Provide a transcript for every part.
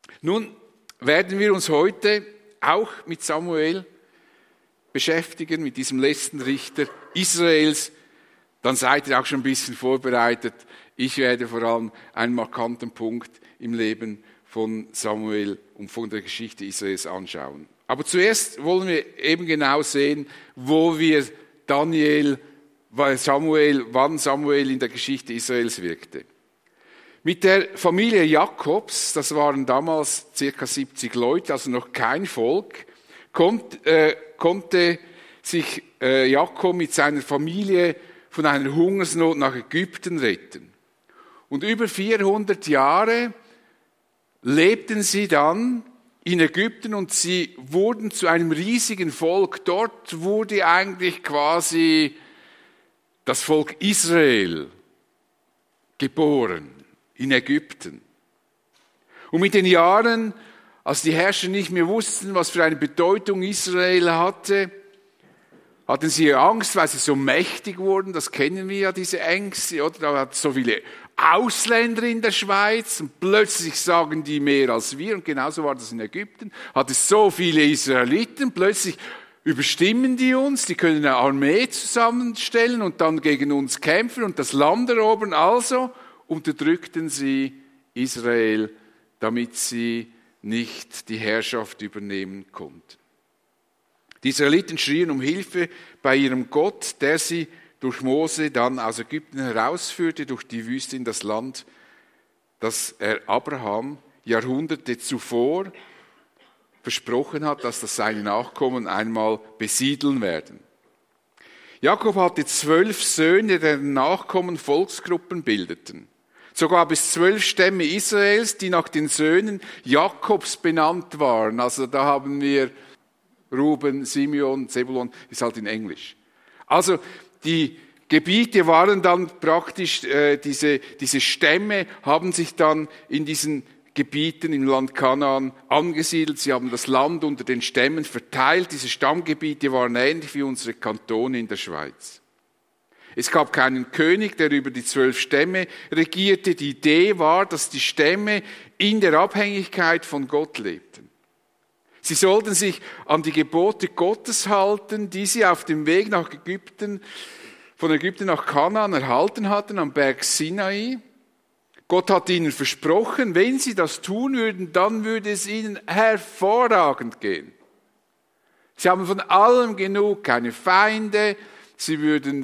Nun werden wir uns heute auch mit Samuel beschäftigen, mit diesem letzten Richter Israels. Dann seid ihr auch schon ein bisschen vorbereitet. Ich werde vor allem einen markanten Punkt im Leben von Samuel und von der Geschichte Israels anschauen. Aber zuerst wollen wir eben genau sehen, wann Samuel in der Geschichte Israels wirkte. Mit der Familie Jakobs, das waren damals ca. 70 Leute, also noch kein Volk, konnte sich Jakob mit seiner Familie von einer Hungersnot nach Ägypten retten. Und über 400 Jahre lebten sie dann in Ägypten und sie wurden zu einem riesigen Volk. Dort wurde eigentlich quasi das Volk Israel geboren, in Ägypten. Und mit den Jahren, als die Herrscher nicht mehr wussten, was für eine Bedeutung Israel hatte, hatten sie Angst, weil sie so mächtig wurden. Das kennen wir ja, diese Ängste. Oder? Da hat es so viele Ausländer in der Schweiz und plötzlich sagen die mehr als wir. Und genauso war das in Ägypten. Hat es so viele Israeliten, plötzlich überstimmen die uns. Die können eine Armee zusammenstellen und dann gegen uns kämpfen und das Land erobern. Also unterdrückten sie Israel, damit sie nicht die Herrschaft übernehmen konnten. Die Israeliten schrien um Hilfe bei ihrem Gott, der sie durch Mose dann aus Ägypten herausführte, durch die Wüste in das Land, das er Abraham Jahrhunderte zuvor versprochen hat, dass das seine Nachkommen einmal besiedeln werden. Jakob hatte 12 Söhne, deren Nachkommen Volksgruppen bildeten. So gab es 12 Stämme Israels, die nach den Söhnen Jakobs benannt waren. Also da haben wir Ruben, Simeon, Zebulon, ist halt in Englisch. Also die Gebiete waren dann praktisch, diese Stämme haben sich dann in diesen Gebieten im Land Kanaan angesiedelt. Sie haben das Land unter den Stämmen verteilt. Diese Stammgebiete waren ähnlich wie unsere Kantone in der Schweiz. Es gab keinen König, der über die 12 Stämme regierte. Die Idee war, dass die Stämme in der Abhängigkeit von Gott lebten. Sie sollten sich an die Gebote Gottes halten, die sie auf dem Weg nach Ägypten, von Ägypten nach Kanaan erhalten hatten, am Berg Sinai. Gott hat ihnen versprochen, wenn sie das tun würden, dann würde es ihnen hervorragend gehen. Sie haben von allem genug, keine Feinde, sie würden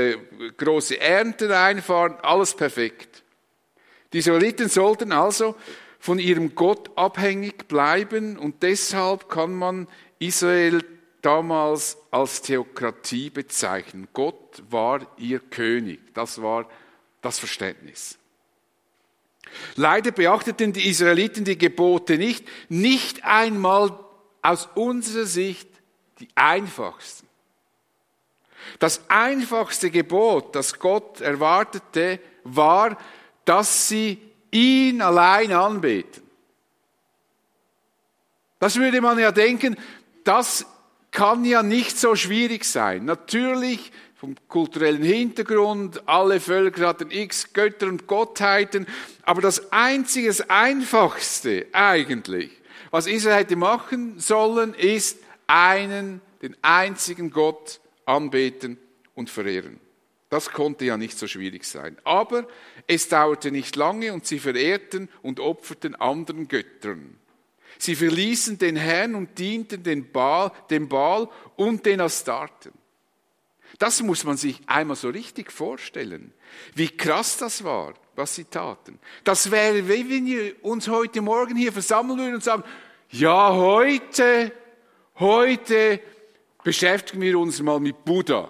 große Ernten einfahren, alles perfekt. Die Israeliten sollten also von ihrem Gott abhängig bleiben und deshalb kann man Israel damals als Theokratie bezeichnen. Gott war ihr König, das war das Verständnis. Leider beachteten die Israeliten die Gebote nicht einmal aus unserer Sicht die einfachsten. Das einfachste Gebot, das Gott erwartete, war, dass sie ihn allein anbeten. Das würde man ja denken, das kann ja nicht so schwierig sein. Natürlich, vom kulturellen Hintergrund, alle Völker hatten x Götter und Gottheiten, aber das Einfachste eigentlich, was Israel hätte machen sollen, ist den einzigen Gott anbeten und verehren. Das konnte ja nicht so schwierig sein. Aber es dauerte nicht lange und sie verehrten und opferten anderen Göttern. Sie verließen den Herrn und dienten dem Baal und den Astarten. Das muss man sich einmal so richtig vorstellen, wie krass das war, was sie taten. Das wäre, wie wenn wir uns heute Morgen hier versammeln würden und sagen, ja, heute beschäftigen wir uns mal mit Buddha.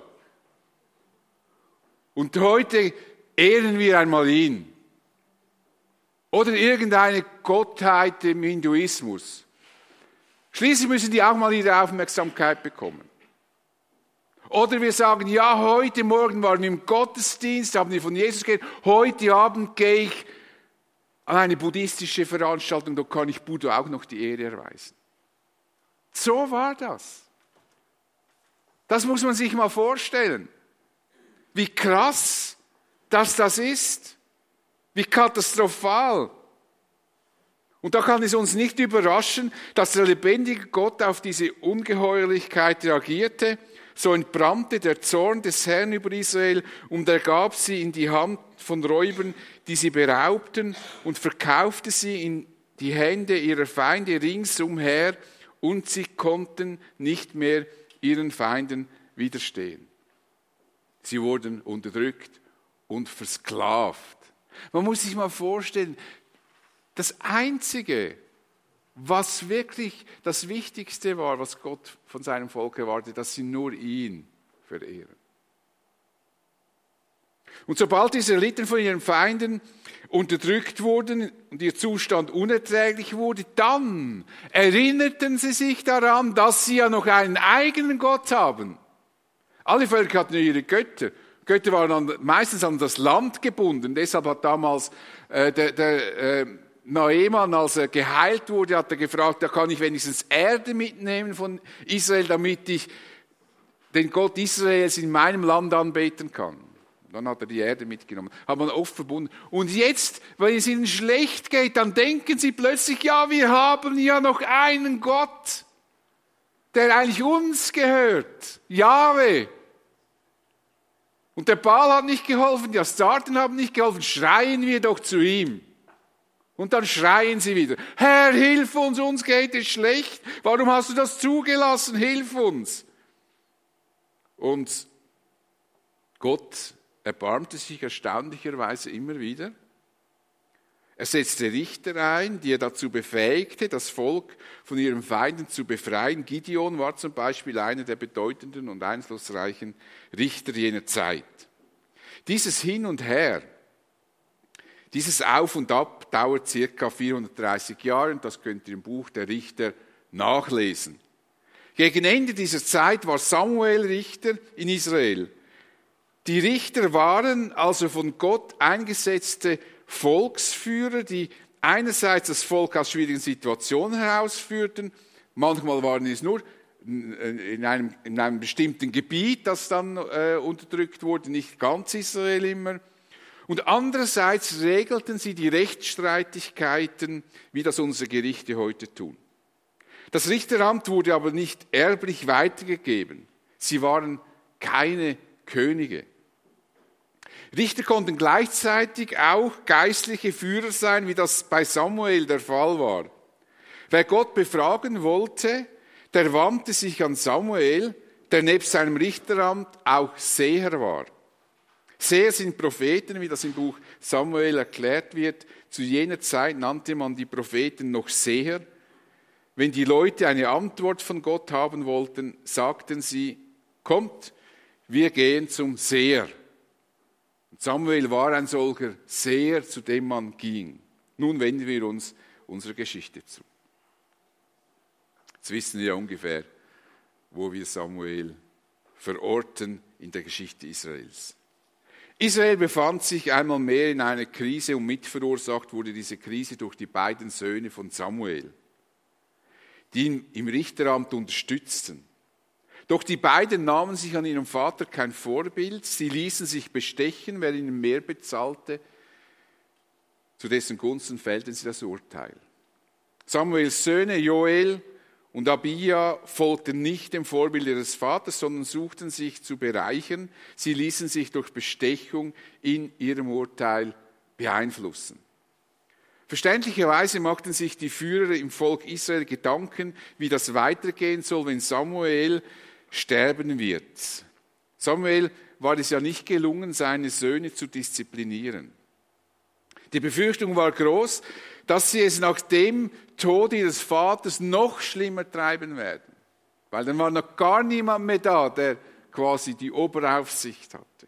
Und heute ehren wir einmal ihn. Oder irgendeine Gottheit im Hinduismus. Schließlich müssen die auch mal ihre Aufmerksamkeit bekommen. Oder wir sagen, ja, heute Morgen waren wir im Gottesdienst, haben wir von Jesus gehört, heute Abend gehe ich an eine buddhistische Veranstaltung, da kann ich Buddha auch noch die Ehre erweisen. So war das. Das muss man sich mal vorstellen. Wie krass das ist. Wie katastrophal. Und da kann es uns nicht überraschen, dass der lebendige Gott auf diese Ungeheuerlichkeit reagierte. So entbrannte der Zorn des Herrn über Israel und er gab sie in die Hand von Räubern, die sie beraubten, und verkaufte sie in die Hände ihrer Feinde ringsumher, und sie konnten nicht mehr ihren Feinden widerstehen. Sie wurden unterdrückt und versklavt. Man muss sich mal vorstellen, das Einzige, was wirklich das Wichtigste war, was Gott von seinem Volk erwartet, dass sie nur ihn verehren. Und sobald die Israeliten von ihren Feinden unterdrückt wurden und ihr Zustand unerträglich wurde, dann erinnerten sie sich daran, dass sie ja noch einen eigenen Gott haben. Alle Völker hatten ihre Götter. Götter waren meistens an das Land gebunden. Deshalb hat damals Naaman, als er geheilt wurde, hat er gefragt, da kann ich wenigstens Erde mitnehmen von Israel, damit ich den Gott Israels in meinem Land anbeten kann. Dann hat er die Erde mitgenommen. Hat man oft verbunden. Und jetzt, wenn es ihnen schlecht geht, dann denken sie plötzlich, ja, wir haben ja noch einen Gott, der eigentlich uns gehört. Jahwe. Und der Baal hat nicht geholfen, die Astarten haben nicht geholfen. Schreien wir doch zu ihm. Und dann schreien sie wieder, Herr, hilf uns geht es schlecht. Warum hast du das zugelassen? Hilf uns. Und Gott erbarmte sich erstaunlicherweise immer wieder. Er setzte Richter ein, die er dazu befähigte, das Volk von ihren Feinden zu befreien. Gideon war zum Beispiel einer der bedeutenden und einflussreichen Richter jener Zeit. Dieses Hin und Her, dieses Auf und Ab dauert ca. 430 Jahre und das könnt ihr im Buch der Richter nachlesen. Gegen Ende dieser Zeit war Samuel Richter in Israel. Die Richter waren also von Gott eingesetzte Volksführer, die einerseits das Volk aus schwierigen Situationen herausführten, manchmal waren es nur in einem bestimmten Gebiet, das dann unterdrückt wurde, nicht ganz Israel immer. Und andererseits regelten sie die Rechtsstreitigkeiten, wie das unsere Gerichte heute tun. Das Richteramt wurde aber nicht erblich weitergegeben. Sie waren keine Könige. Richter konnten gleichzeitig auch geistliche Führer sein, wie das bei Samuel der Fall war. Wer Gott befragen wollte, der wandte sich an Samuel, der nebst seinem Richteramt auch Seher war. Seher sind Propheten, wie das im Buch Samuel erklärt wird. Zu jener Zeit nannte man die Propheten noch Seher. Wenn die Leute eine Antwort von Gott haben wollten, sagten sie, kommt, wir gehen zum Seher. Und Samuel war ein solcher Seher, zu dem man ging. Nun wenden wir uns unserer Geschichte zu. Jetzt wissen wir ja ungefähr, wo wir Samuel verorten in der Geschichte Israels. Israel befand sich einmal mehr in einer Krise und mitverursacht wurde diese Krise durch die beiden Söhne von Samuel, die ihn im Richteramt unterstützten. Doch die beiden nahmen sich an ihrem Vater kein Vorbild, sie ließen sich bestechen, wer ihnen mehr bezahlte, zu dessen Gunsten fällten sie das Urteil. Samuels Söhne Joel und Abia folgten nicht dem Vorbild ihres Vaters, sondern suchten sich zu bereichern. Sie ließen sich durch Bestechung in ihrem Urteil beeinflussen. Verständlicherweise machten sich die Führer im Volk Israel Gedanken, wie das weitergehen soll, wenn Samuel sterben wird. Samuel war es ja nicht gelungen, seine Söhne zu disziplinieren. Die Befürchtung war groß, dass sie es nach dem Tod ihres Vaters noch schlimmer treiben werden. Weil dann war noch gar niemand mehr da, der quasi die Oberaufsicht hatte.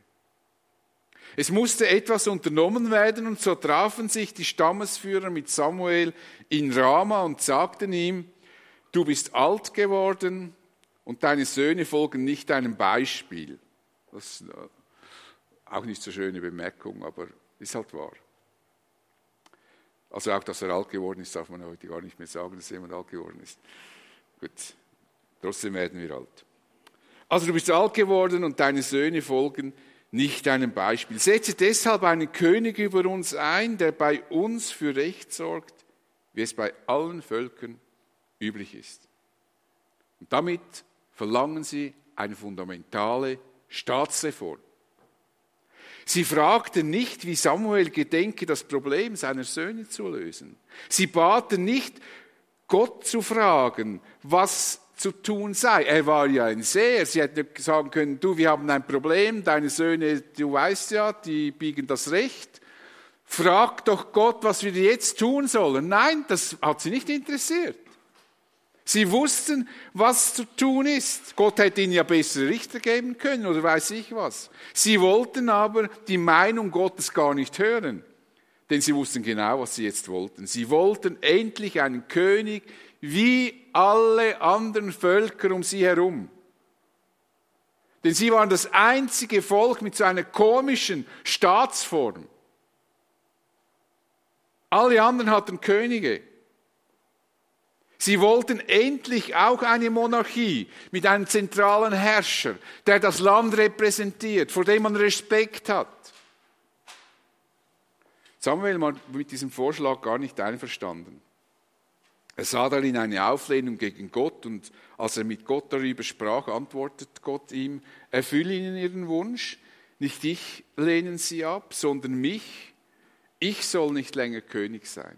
Es musste etwas unternommen werden und so trafen sich die Stammesführer mit Samuel in Rama und sagten ihm, du bist alt geworden und deine Söhne folgen nicht deinem Beispiel. Das ist auch nicht so schöne Bemerkung, aber ist halt wahr. Also auch, dass er alt geworden ist, darf man heute gar nicht mehr sagen, dass jemand alt geworden ist. Gut, trotzdem werden wir alt. Also du bist alt geworden und deine Söhne folgen nicht deinem Beispiel. Setze deshalb einen König über uns ein, der bei uns für Recht sorgt, wie es bei allen Völkern üblich ist. Und damit verlangen sie eine fundamentale Staatsreform. Sie fragten nicht, wie Samuel gedenke, das Problem seiner Söhne zu lösen. Sie baten nicht, Gott zu fragen, was zu tun sei. Er war ja ein Seher. Sie hätten sagen können, du, wir haben ein Problem, deine Söhne, du weißt ja, die biegen das Recht. Frag doch Gott, was wir jetzt tun sollen. Nein, das hat sie nicht interessiert. Sie wussten, was zu tun ist. Gott hätte ihnen ja bessere Richter geben können oder weiß ich was. Sie wollten aber die Meinung Gottes gar nicht hören, denn sie wussten genau, was sie jetzt wollten. Sie wollten endlich einen König wie alle anderen Völker um sie herum. Denn sie waren das einzige Volk mit so einer komischen Staatsform. Alle anderen hatten Könige. Sie wollten endlich auch eine Monarchie mit einem zentralen Herrscher, der das Land repräsentiert, vor dem man Respekt hat. Samuel war mit diesem Vorschlag gar nicht einverstanden. Er sah darin eine Auflehnung gegen Gott und als er mit Gott darüber sprach, antwortet Gott ihm, erfülle ihnen ihren Wunsch, nicht dich lehnen sie ab, sondern mich, ich soll nicht länger König sein.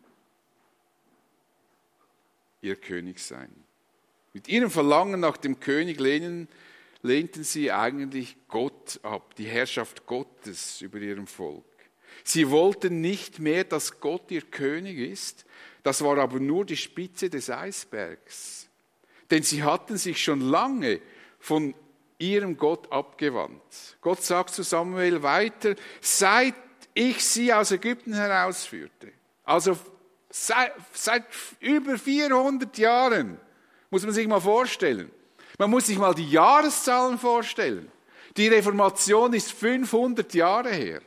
Ihr König sein. Mit ihrem Verlangen nach dem König lehnten sie eigentlich Gott ab, die Herrschaft Gottes über ihrem Volk. Sie wollten nicht mehr, dass Gott ihr König ist, das war aber nur die Spitze des Eisbergs. Denn sie hatten sich schon lange von ihrem Gott abgewandt. Gott sagt zu Samuel weiter, seit ich sie aus Ägypten herausführte, also seit über 400 Jahren, muss man sich mal vorstellen. Man muss sich mal die Jahreszahlen vorstellen. Die Reformation ist 500 Jahre her.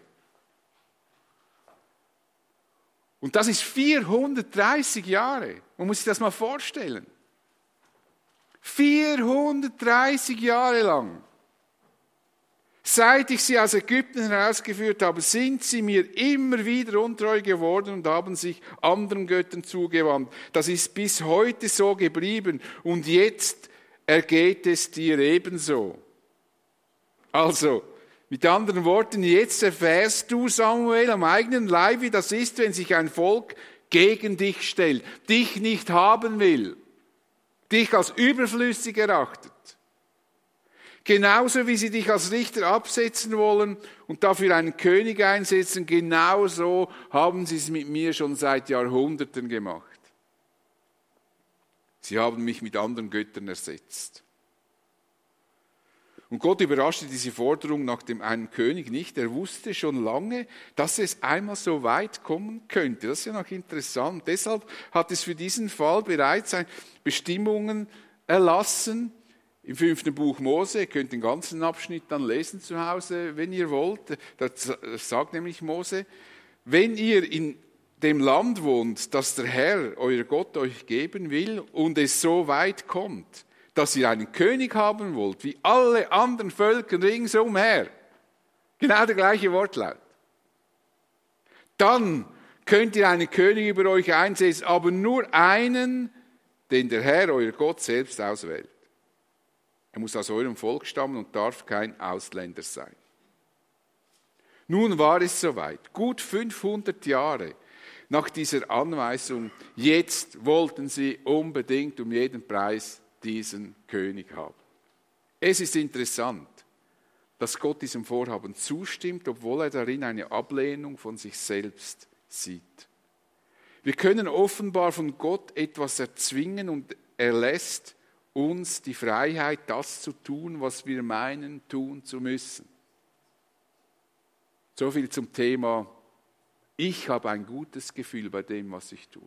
Und das ist 430 Jahre. Man muss sich das mal vorstellen. 430 Jahre lang. Seit ich sie aus Ägypten herausgeführt habe, sind sie mir immer wieder untreu geworden und haben sich anderen Göttern zugewandt. Das ist bis heute so geblieben und jetzt ergeht es dir ebenso. Also, mit anderen Worten, jetzt erfährst du, Samuel, am eigenen Leib, wie das ist, wenn sich ein Volk gegen dich stellt, dich nicht haben will, dich als überflüssig erachtet. Genauso wie sie dich als Richter absetzen wollen und dafür einen König einsetzen, genauso haben sie es mit mir schon seit Jahrhunderten gemacht. Sie haben mich mit anderen Göttern ersetzt. Und Gott überraschte diese Forderung nach einem König nicht. Er wusste schon lange, dass es einmal so weit kommen könnte. Das ist ja noch interessant. Deshalb hat es für diesen Fall bereits Bestimmungen erlassen. Im 5. Buch Mose, ihr könnt den ganzen Abschnitt dann lesen zu Hause, wenn ihr wollt. Da sagt nämlich Mose, wenn ihr in dem Land wohnt, das der Herr, euer Gott, euch geben will und es so weit kommt, dass ihr einen König haben wollt, wie alle anderen Völker ringsumher, genau der gleiche Wortlaut, dann könnt ihr einen König über euch einsetzen, aber nur einen, den der Herr, euer Gott, selbst auswählt. Er muss aus eurem Volk stammen und darf kein Ausländer sein. Nun war es soweit, gut 500 Jahre nach dieser Anweisung, jetzt wollten sie unbedingt um jeden Preis diesen König haben. Es ist interessant, dass Gott diesem Vorhaben zustimmt, obwohl er darin eine Ablehnung von sich selbst sieht. Wir können offenbar von Gott etwas erzwingen und er lässt uns die Freiheit, das zu tun, was wir meinen, tun zu müssen. So viel zum Thema, ich habe ein gutes Gefühl bei dem, was ich tue.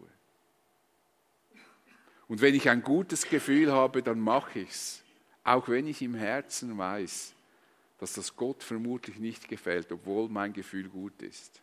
Und wenn ich ein gutes Gefühl habe, dann mache ich es, auch wenn ich im Herzen weiß, dass das Gott vermutlich nicht gefällt, obwohl mein Gefühl gut ist.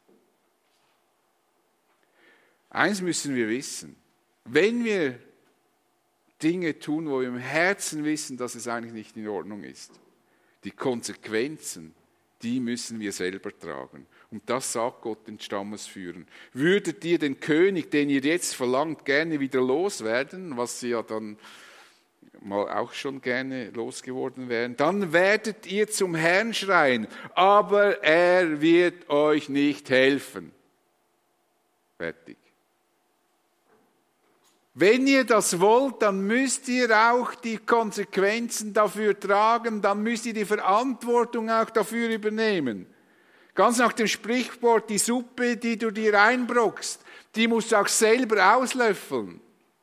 Eins müssen wir wissen, wenn wir Dinge tun, wo wir im Herzen wissen, dass es eigentlich nicht in Ordnung ist, die Konsequenzen, die müssen wir selber tragen. Und das sagt Gott den Stammesführern. Würdet ihr den König, den ihr jetzt verlangt, gerne wieder loswerden, was sie ja dann mal auch schon gerne losgeworden wären, dann werdet ihr zum Herrn schreien, aber er wird euch nicht helfen. Fertig. Wenn ihr das wollt, dann müsst ihr auch die Konsequenzen dafür tragen, dann müsst ihr die Verantwortung auch dafür übernehmen. Ganz nach dem Sprichwort, die Suppe, die du dir einbrockst, die musst du auch selber auslöffeln.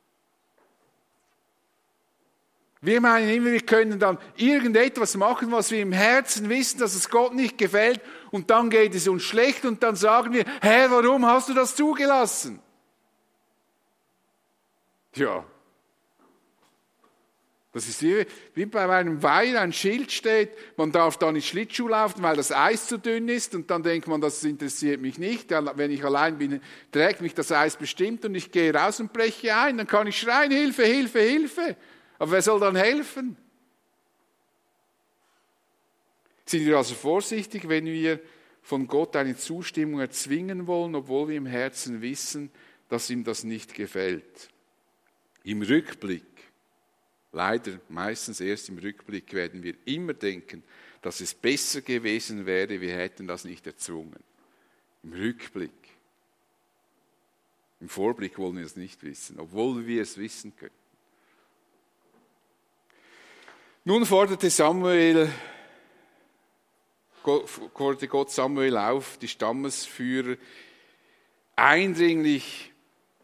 Wir meinen immer, wir können dann irgendetwas machen, was wir im Herzen wissen, dass es Gott nicht gefällt, und dann geht es uns schlecht und dann sagen wir, Herr, warum hast du das zugelassen? Ja, das ist wie bei einem Weiher ein Schild steht, man darf da nicht Schlittschuh laufen, weil das Eis zu dünn ist, und dann denkt man, das interessiert mich nicht. Wenn ich allein bin, trägt mich das Eis bestimmt und ich gehe raus und breche ein, dann kann ich schreien, Hilfe, Hilfe, Hilfe. Aber wer soll dann helfen? Sind wir also vorsichtig, wenn wir von Gott eine Zustimmung erzwingen wollen, obwohl wir im Herzen wissen, dass ihm das nicht gefällt. Im Rückblick, leider meistens erst im Rückblick, werden wir immer denken, dass es besser gewesen wäre, wir hätten das nicht erzwungen. Im Rückblick. Im Vorblick wollen wir es nicht wissen, obwohl wir es wissen können. Nun forderte Gott Samuel auf, die Stammesführer eindringlich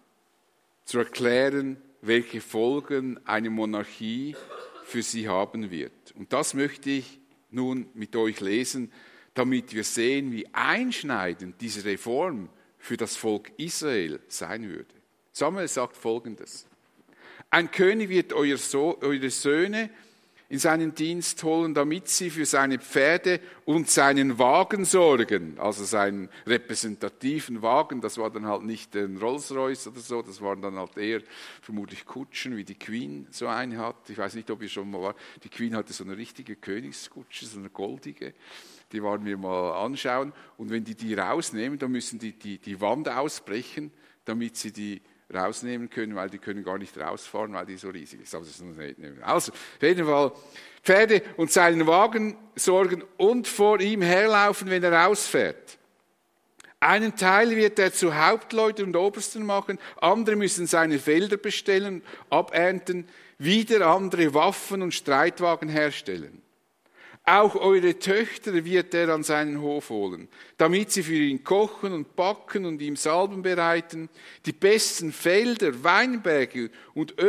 zu erklären, welche Folgen eine Monarchie für sie haben wird. Und das möchte ich nun mit euch lesen, damit wir sehen, wie einschneidend diese Reform für das Volk Israel sein würde. Samuel sagt Folgendes: Ein König wird eure Söhne in seinen Dienst holen, damit sie für seine Pferde und seinen Wagen sorgen, also seinen repräsentativen Wagen. Das war dann halt nicht ein Rolls-Royce oder so, das waren dann halt eher vermutlich Kutschen, wie die Queen so eine hat. Ich weiß nicht, ob ihr schon mal war. Die Queen hatte so eine richtige Königskutsche, so eine goldige. Die waren wir mal anschauen. Und wenn die rausnehmen, dann müssen die Wand ausbrechen, damit sie die rausnehmen können, weil die können gar nicht rausfahren, weil die so riesig ist. Also, auf jeden Fall, Pferde und seinen Wagen sorgen und vor ihm herlaufen, wenn er rausfährt. Einen Teil wird er zu Hauptleuten und Obersten machen, andere müssen seine Felder bestellen, abernten, wieder andere Waffen und Streitwagen herstellen. Auch eure Töchter wird er an seinen Hof holen, damit sie für ihn kochen und backen und ihm Salben bereiten. Die besten Felder, Weinberge und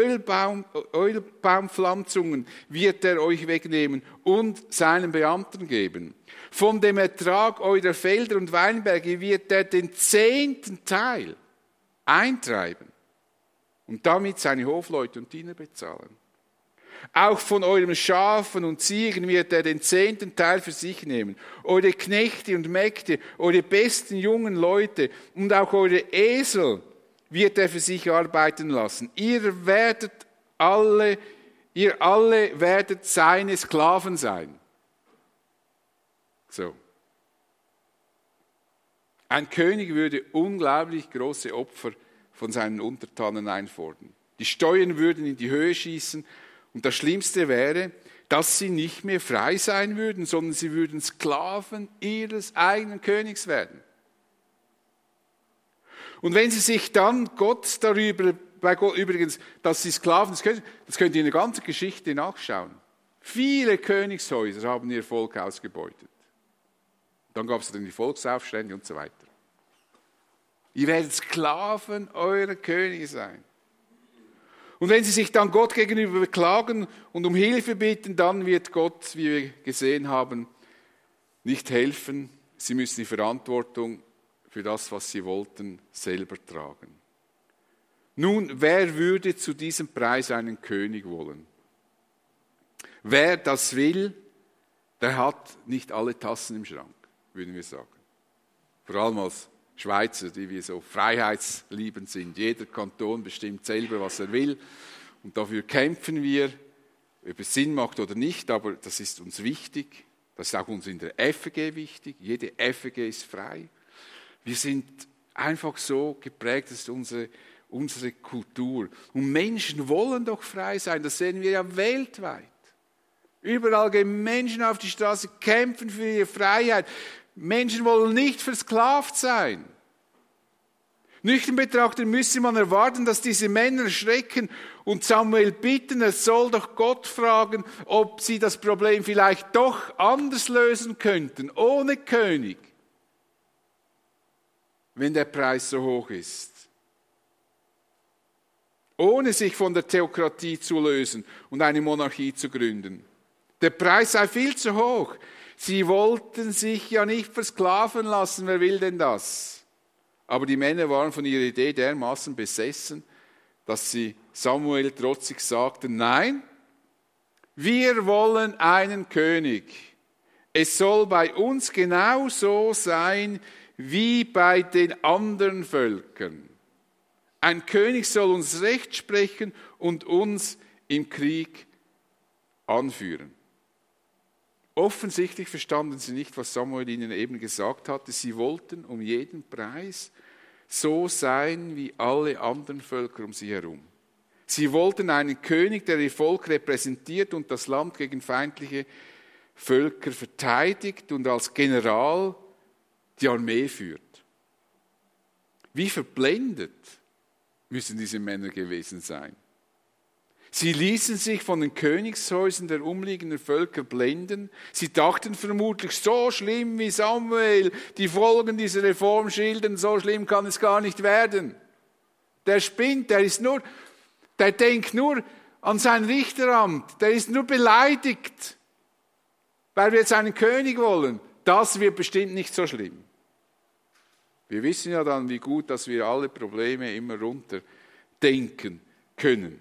Ölbaumpflanzungen wird er euch wegnehmen und seinen Beamten geben. Von dem Ertrag eurer Felder und Weinberge wird er den 10. Teil eintreiben und damit seine Hofleute und Diener bezahlen. Auch von euren Schafen und Ziegen wird er den 10. Teil für sich nehmen. Eure Knechte und Mägde, eure besten jungen Leute und auch eure Esel wird er für sich arbeiten lassen. Ihr alle werdet seine Sklaven sein. So. Ein König würde unglaublich große Opfer von seinen Untertanen einfordern. Die Steuern würden in die Höhe schießen. Und das Schlimmste wäre, dass sie nicht mehr frei sein würden, sondern sie würden Sklaven ihres eigenen Königs werden. Und wenn sie sich dann bei Gott übrigens, dass sie Sklaven des Königs, das könnt ihr in der ganzen Geschichte nachschauen. Viele Königshäuser haben ihr Volk ausgebeutet. Dann gab es dann die Volksaufstände und so weiter. Ihr werdet Sklaven eurer Könige sein. Und wenn sie sich dann Gott gegenüber beklagen und um Hilfe bitten, dann wird Gott, wie wir gesehen haben, nicht helfen. Sie müssen die Verantwortung für das, was sie wollten, selber tragen. Nun, wer würde zu diesem Preis einen König wollen? Wer das will, der hat nicht alle Tassen im Schrank, würden wir sagen. Vor allem als Schweizer, die wir so freiheitsliebend sind. Jeder Kanton bestimmt selber, was er will. Und dafür kämpfen wir, ob es Sinn macht oder nicht, aber das ist uns wichtig. Das ist auch uns in der FEG wichtig. Jede FEG ist frei. Wir sind einfach so geprägt, das ist unsere Kultur. Und Menschen wollen doch frei sein, das sehen wir ja weltweit. Überall gehen Menschen auf die Straße, kämpfen für ihre Freiheit. Menschen wollen nicht versklavt sein. Nüchtern betrachtet müsste man erwarten, dass diese Männer erschrecken und Samuel bitten, er soll doch Gott fragen, ob sie das Problem vielleicht doch anders lösen könnten, ohne König, wenn der Preis so hoch ist. Ohne sich von der Theokratie zu lösen und eine Monarchie zu gründen. Der Preis sei viel zu hoch. Sie wollten sich ja nicht versklaven lassen, wer will denn das? Aber die Männer waren von ihrer Idee dermaßen besessen, dass sie Samuel trotzig sagten, nein, wir wollen einen König. Es soll bei uns genauso sein wie bei den anderen Völkern. Ein König soll uns Recht sprechen und uns im Krieg anführen. Offensichtlich verstanden sie nicht, was Samuel ihnen eben gesagt hatte. Sie wollten um jeden Preis so sein wie alle anderen Völker um sie herum. Sie wollten einen König, der ihr Volk repräsentiert und das Land gegen feindliche Völker verteidigt und als General die Armee führt. Wie verblendet müssen diese Männer gewesen sein. Sie ließen sich von den Königshäusern der umliegenden Völker blenden. Sie dachten vermutlich, so schlimm wie Samuel die Folgen dieser Reform schildern, so schlimm kann es gar nicht werden. Der spinnt, der denkt nur an sein Richteramt, der ist nur beleidigt, weil wir jetzt einen König wollen. Das wird bestimmt nicht so schlimm. Wir wissen ja dann, wie gut, dass wir alle Probleme immer runterdenken können.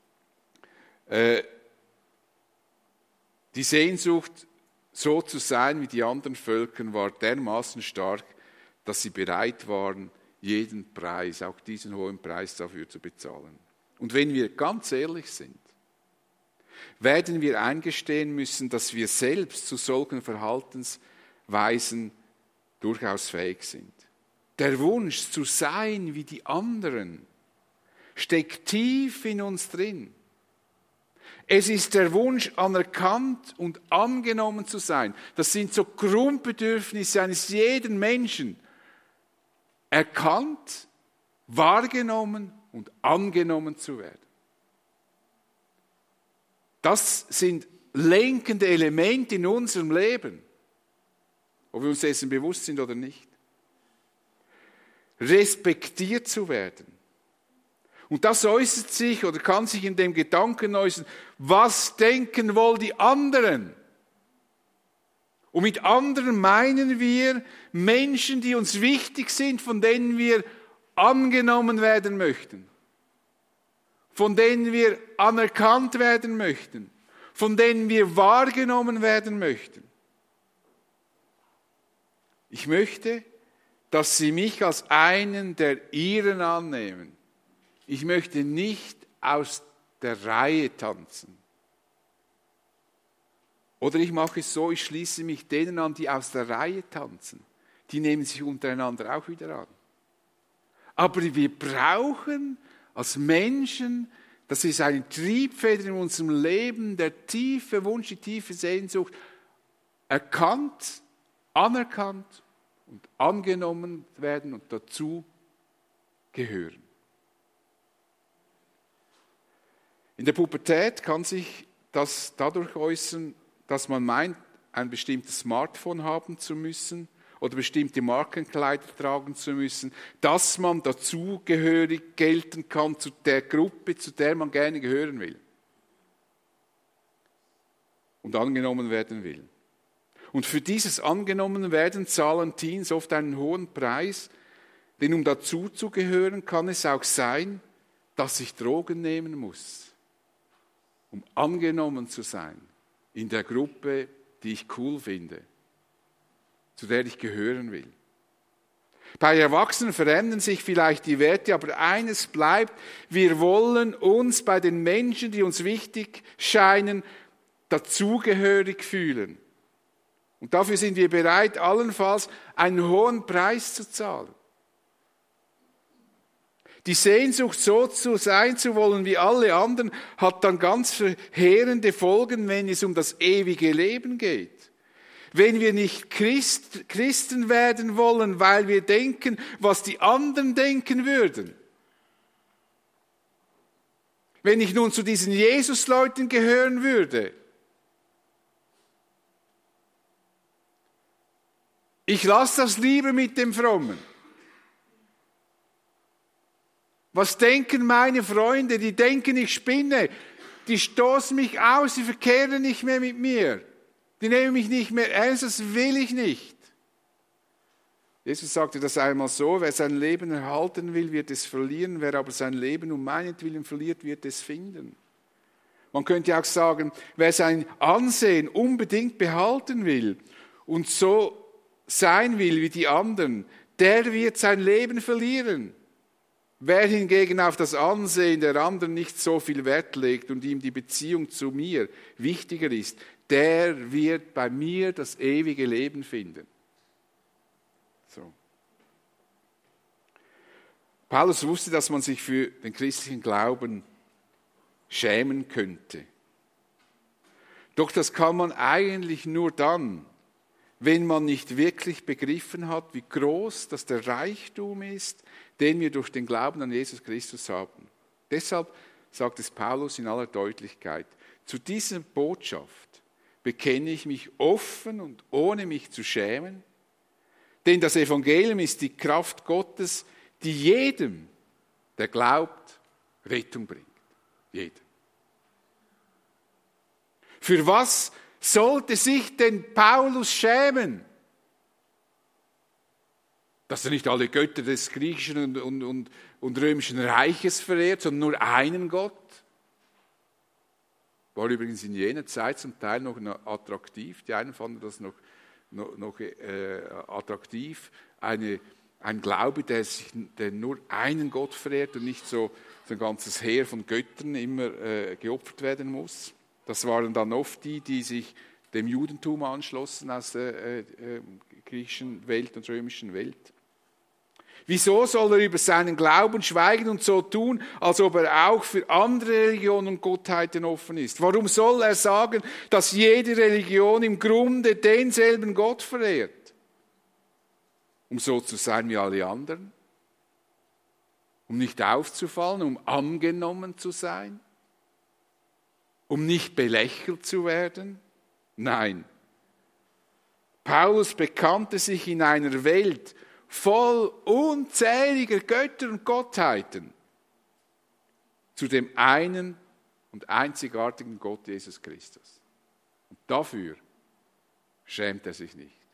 Die Sehnsucht, so zu sein wie die anderen Völker, war dermaßen stark, dass sie bereit waren, jeden Preis, auch diesen hohen Preis dafür zu bezahlen. Und wenn wir ganz ehrlich sind, werden wir eingestehen müssen, dass wir selbst zu solchen Verhaltensweisen durchaus fähig sind. Der Wunsch zu sein wie die anderen steckt tief in uns drin. Es ist der Wunsch, anerkannt und angenommen zu sein. Das sind so Grundbedürfnisse eines jeden Menschen. Erkannt, wahrgenommen und angenommen zu werden. Das sind lenkende Elemente in unserem Leben, ob wir uns dessen bewusst sind oder nicht. Respektiert zu werden. Und das äußert sich oder kann sich in dem Gedanken äußern, was denken wohl die anderen? Und mit anderen meinen wir Menschen, die uns wichtig sind, von denen wir angenommen werden möchten, von denen wir anerkannt werden möchten, von denen wir wahrgenommen werden möchten. Ich möchte, dass Sie mich als einen der Ihren annehmen. Ich möchte nicht aus der Reihe tanzen. Oder ich mache es so, ich schließe mich denen an, die aus der Reihe tanzen. Die nehmen sich untereinander auch wieder an. Aber wir brauchen als Menschen, das ist eine Triebfeder in unserem Leben, der tiefe Wunsch, die tiefe Sehnsucht, erkannt, anerkannt und angenommen werden und dazu gehören. In der Pubertät kann sich das dadurch äußern, dass man meint, ein bestimmtes Smartphone haben zu müssen oder bestimmte Markenkleider tragen zu müssen, dass man dazugehörig gelten kann zu der Gruppe, zu der man gerne gehören will und angenommen werden will. Und für dieses Angenommenwerden zahlen Teens oft einen hohen Preis, denn um dazuzugehören, kann es auch sein, dass ich Drogen nehmen muss, um angenommen zu sein in der Gruppe, die ich cool finde, zu der ich gehören will. Bei Erwachsenen verändern sich vielleicht die Werte, aber eines bleibt, wir wollen uns bei den Menschen, die uns wichtig scheinen, dazugehörig fühlen Und dafür sind wir bereit, allenfalls einen hohen Preis zu zahlen. Die Sehnsucht, so zu sein zu wollen wie alle anderen, hat dann ganz verheerende Folgen, wenn es um das ewige Leben geht. Wenn wir nicht Christen werden wollen, weil wir denken, was die anderen denken würden. Wenn ich nun zu diesen Jesus-Leuten gehören würde. Ich lasse das lieber mit dem Frommen. Was denken meine Freunde? Die denken, ich spinne. Die stoßen mich aus, die verkehren nicht mehr mit mir. Die nehmen mich nicht mehr ernst, das will ich nicht. Jesus sagte das einmal so, wer sein Leben erhalten will, wird es verlieren, wer aber sein Leben um meinetwillen verliert, wird es finden. Man könnte auch sagen, wer sein Ansehen unbedingt behalten will und so sein will wie die anderen, der wird sein Leben verlieren. Wer hingegen auf das Ansehen der anderen nicht so viel Wert legt und ihm die Beziehung zu mir wichtiger ist, der wird bei mir das ewige Leben finden. So. Paulus wusste, dass man sich für den christlichen Glauben schämen könnte. Doch das kann man eigentlich nur dann, wenn man nicht wirklich begriffen hat, wie groß das der Reichtum ist, den wir durch den Glauben an Jesus Christus haben. Deshalb sagt es Paulus in aller Deutlichkeit, zu dieser Botschaft bekenne ich mich offen und ohne mich zu schämen, denn das Evangelium ist die Kraft Gottes, die jedem, der glaubt, Rettung bringt. Jedem. Für was sollte sich denn Paulus schämen? Dass er nicht alle Götter des griechischen und römischen Reiches verehrt, sondern nur einen Gott. War übrigens in jener Zeit zum Teil noch attraktiv. Die einen fanden das noch attraktiv. Ein Glaube, der nur einen Gott verehrt und nicht so ein ganzes Heer von Göttern immer geopfert werden muss. Das waren dann oft die sich dem Judentum anschlossen aus der griechischen Welt und römischen Welt. Wieso soll er über seinen Glauben schweigen und so tun, als ob er auch für andere Religionen und Gottheiten offen ist? Warum soll er sagen, dass jede Religion im Grunde denselben Gott verehrt? Um so zu sein wie alle anderen? Um nicht aufzufallen, um angenommen zu sein? Um nicht belächelt zu werden? Nein. Paulus bekannte sich in einer Welt voll unzähliger Götter und Gottheiten zu dem einen und einzigartigen Gott Jesus Christus. Und dafür schämt er sich nicht.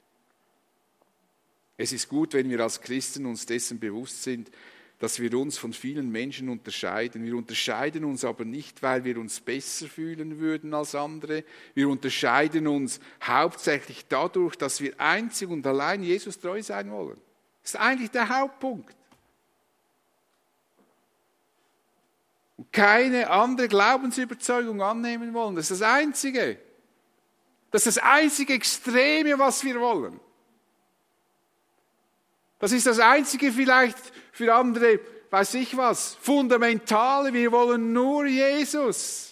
Es ist gut, wenn wir als Christen uns dessen bewusst sind, dass wir uns von vielen Menschen unterscheiden. Wir unterscheiden uns aber nicht, weil wir uns besser fühlen würden als andere. Wir unterscheiden uns hauptsächlich dadurch, dass wir einzig und allein Jesus treu sein wollen. Das ist eigentlich der Hauptpunkt. Und keine andere Glaubensüberzeugung annehmen wollen. Das ist das Einzige. Das ist das einzige Extreme, was wir wollen. Das ist das Einzige vielleicht für andere, weiß ich was, Fundamentale. Wir wollen nur Jesus.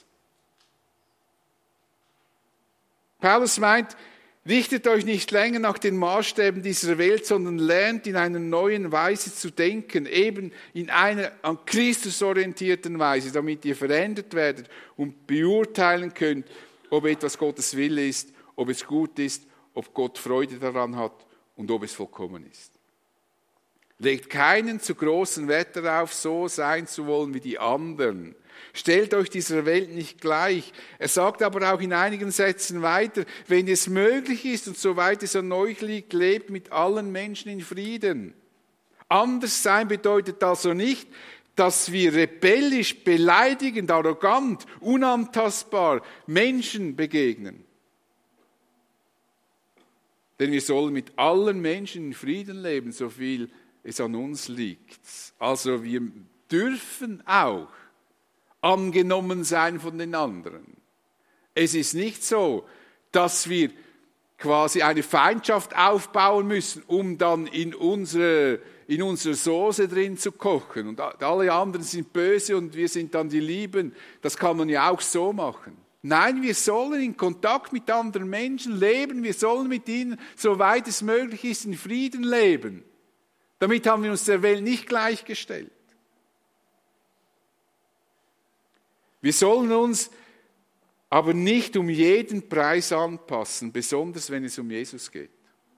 Paulus meint, richtet euch nicht länger nach den Maßstäben dieser Welt, sondern lernt in einer neuen Weise zu denken, eben in einer an Christus orientierten Weise, damit ihr verändert werdet und beurteilen könnt, ob etwas Gottes Wille ist, ob es gut ist, ob Gott Freude daran hat und ob es vollkommen ist. Legt keinen zu großen Wert darauf, so sein zu wollen wie die anderen. Stellt euch dieser Welt nicht gleich. Er sagt aber auch in einigen Sätzen weiter, wenn es möglich ist und soweit es an euch liegt, lebt mit allen Menschen in Frieden. Anders sein bedeutet also nicht, dass wir rebellisch, beleidigend, arrogant, unantastbar Menschen begegnen. Denn wir sollen mit allen Menschen in Frieden leben, so viel es an uns liegt. Also wir dürfen auch angenommen sein von den anderen. Es ist nicht so, dass wir quasi eine Feindschaft aufbauen müssen, um dann in unserer Soße drin zu kochen. Und alle anderen sind böse und wir sind dann die Lieben. Das kann man ja auch so machen. Nein, wir sollen in Kontakt mit anderen Menschen leben. Wir sollen mit ihnen, soweit es möglich ist, in Frieden leben. Damit haben wir uns der Welt nicht gleichgestellt. Wir sollen uns aber nicht um jeden Preis anpassen, besonders wenn es um Jesus geht.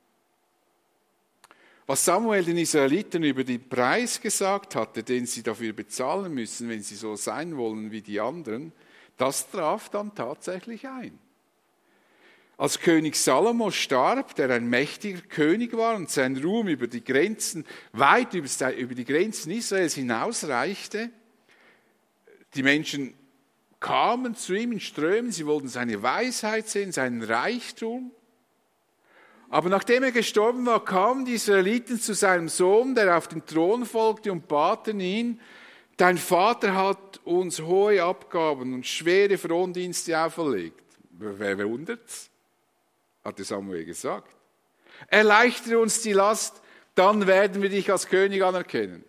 Was Samuel den Israeliten über den Preis gesagt hatte, den sie dafür bezahlen müssen, wenn sie so sein wollen wie die anderen, das traf dann tatsächlich ein. Als König Salomo starb, der ein mächtiger König war und sein Ruhm über die Grenzen, weit über die Grenzen Israels hinausreichte, die Menschen kamen zu ihm in Strömen, sie wollten seine Weisheit sehen, seinen Reichtum. Aber nachdem er gestorben war, kamen die Israeliten zu seinem Sohn, der auf den Thron folgte, und baten ihn: Dein Vater hat uns hohe Abgaben und schwere Frondienste auferlegt. Wer wundert's? Hatte Samuel gesagt. Erleichtere uns die Last, dann werden wir dich als König anerkennen.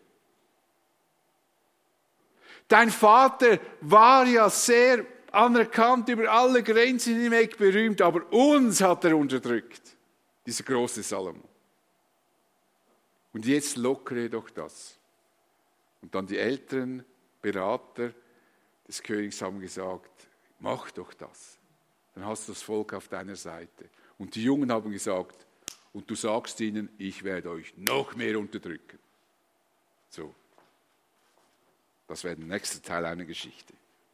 Dein Vater war ja sehr anerkannt, über alle Grenzen hinweg berühmt, aber uns hat er unterdrückt, dieser große Salomo. Und jetzt lockere doch das. Und dann die älteren Berater des Königs haben gesagt: Mach doch das. Dann hast du das Volk auf deiner Seite. Und die Jungen haben gesagt: Und du sagst ihnen, ich werde euch noch mehr unterdrücken. So. Das wäre der nächste Teil einer Geschichte.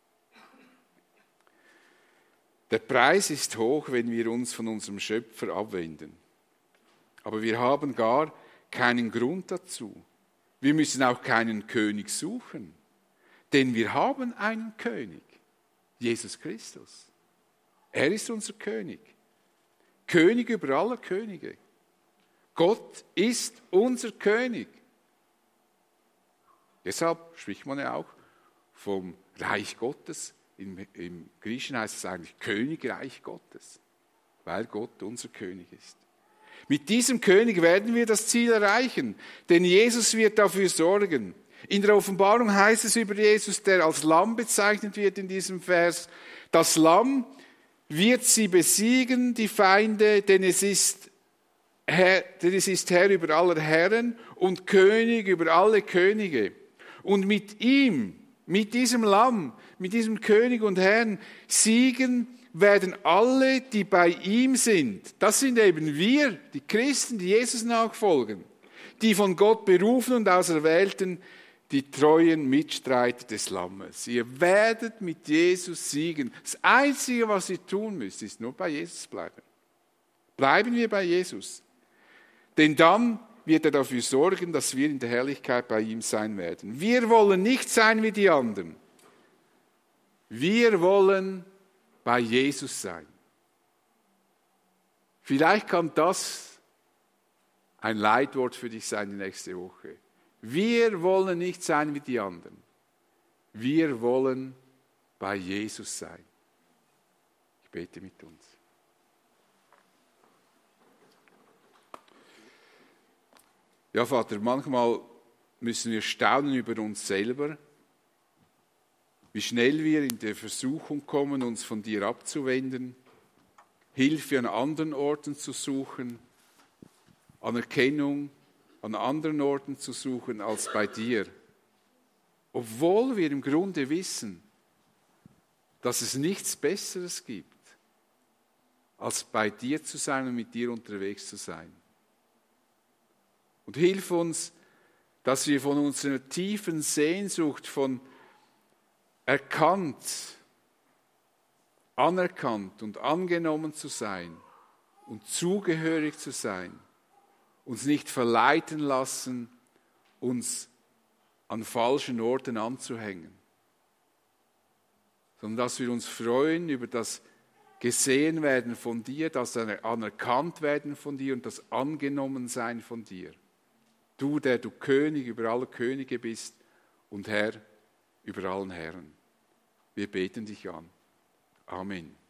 Der Preis ist hoch, wenn wir uns von unserem Schöpfer abwenden. Aber wir haben gar keinen Grund dazu. Wir müssen auch keinen König suchen. Denn wir haben einen König, Jesus Christus. Er ist unser König. König über alle Könige. Gott ist unser König. Deshalb spricht man ja auch vom Reich Gottes. Im Griechischen heißt es eigentlich Königreich Gottes, weil Gott unser König ist. Mit diesem König werden wir das Ziel erreichen, denn Jesus wird dafür sorgen. In der Offenbarung heißt es über Jesus, der als Lamm bezeichnet wird in diesem Vers: Das Lamm wird sie besiegen, die Feinde, denn es ist Herr über aller Herren und König über alle Könige. Und mit ihm, mit diesem Lamm, mit diesem König und Herrn siegen werden alle, die bei ihm sind. Das sind eben wir, die Christen, die Jesus nachfolgen, die von Gott berufen und auserwählten, die treuen Mitstreiter des Lammes. Ihr werdet mit Jesus siegen. Das Einzige, was ihr tun müsst, ist nur bei Jesus bleiben. Bleiben wir bei Jesus. Denn dann wird er dafür sorgen, dass wir in der Herrlichkeit bei ihm sein werden. Wir wollen nicht sein wie die anderen. Wir wollen bei Jesus sein. Vielleicht kann das ein Leitwort für dich sein die nächste Woche. Wir wollen nicht sein wie die anderen. Wir wollen bei Jesus sein. Ich bete mit uns. Ja, Vater, manchmal müssen wir staunen über uns selber, wie schnell wir in der Versuchung kommen, uns von dir abzuwenden, Hilfe an anderen Orten zu suchen, Anerkennung an anderen Orten zu suchen als bei dir. Obwohl wir im Grunde wissen, dass es nichts Besseres gibt, als bei dir zu sein und mit dir unterwegs zu sein. Und hilf uns, dass wir von unserer tiefen Sehnsucht, von erkannt, anerkannt und angenommen zu sein und zugehörig zu sein, uns nicht verleiten lassen, uns an falschen Orten anzuhängen, sondern dass wir uns freuen über das gesehen werden von dir, das anerkannt werden von dir und das angenommen sein von dir. Du, der du König über alle Könige bist und Herr über allen Herren. Wir beten dich an. Amen.